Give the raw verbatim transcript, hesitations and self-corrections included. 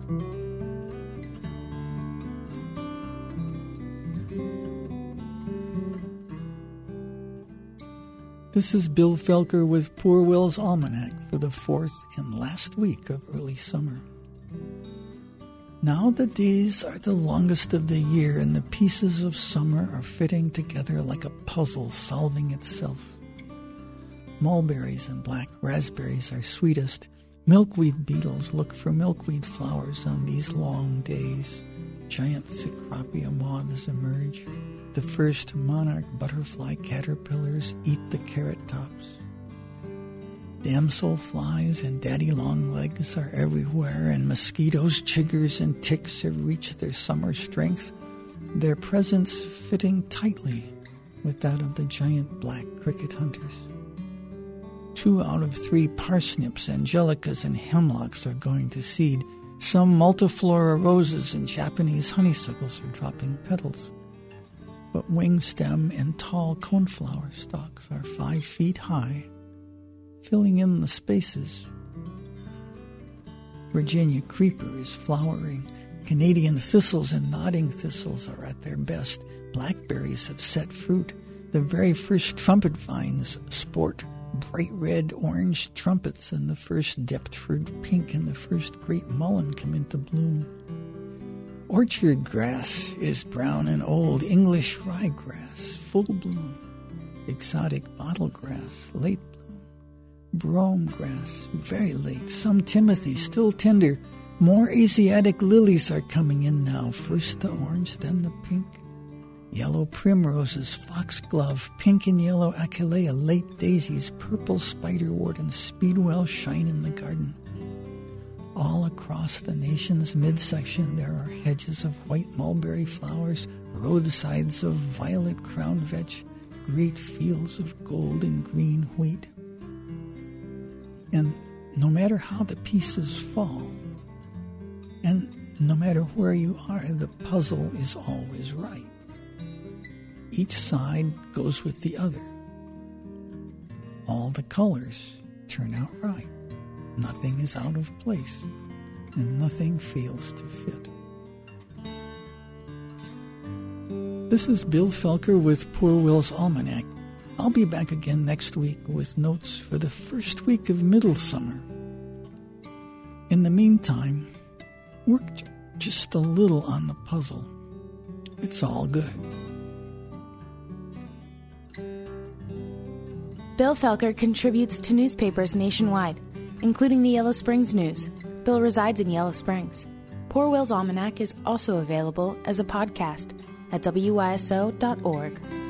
This is Bill Felker with Poor Will's Almanac for the fourth and last week of early summer. Now the days are the longest of the year, and the pieces of summer are fitting together like a puzzle solving itself. Mulberries and black raspberries are sweetest. Milkweed beetles look for milkweed flowers on these long days. Giant cecropia moths emerge. The first monarch butterfly caterpillars eat the carrot tops. Damsel flies and daddy longlegs are everywhere, and mosquitoes, chiggers, and ticks have reached their summer strength, their presence fitting tightly with that of the giant black cricket hunters. Two out of three parsnips, angelicas, and hemlocks are going to seed. Some multiflora roses and Japanese honeysuckles are dropping petals. But wingstem and tall coneflower stalks are five feet high, filling in the spaces. Virginia creeper is flowering. Canadian thistles and nodding thistles are at their best. Blackberries have set fruit. The very first trumpet vines sport bright red orange trumpets, and the first Deptford pink and the first great mullein come into bloom. Orchard grass is brown and old. English ryegrass, full bloom. Exotic bottle grass, late bloom. Brome grass, very late. Some timothy, still tender. More Asiatic lilies are coming in now. First the orange, then the pink. Yellow primroses, foxglove, pink and yellow achillea, late daisies, purple spiderwort, and speedwell shine in the garden. All across the nation's midsection there are hedges of white mulberry flowers, roadsides of violet-crowned vetch, great fields of gold and green wheat. And no matter how the pieces fall, and no matter where you are, the puzzle is always right. Each side goes with the other. All the colors turn out right. Nothing is out of place, and nothing fails to fit. This is Bill Felker with Poor Will's Almanac. I'll be back again next week with notes for the first week of middle summer. In the meantime, work j- just a little on the puzzle. It's all good. Bill Felker contributes to newspapers nationwide, including the Yellow Springs News. Bill resides in Yellow Springs. Poor Will's Almanac is also available as a podcast at W Y S O dot org.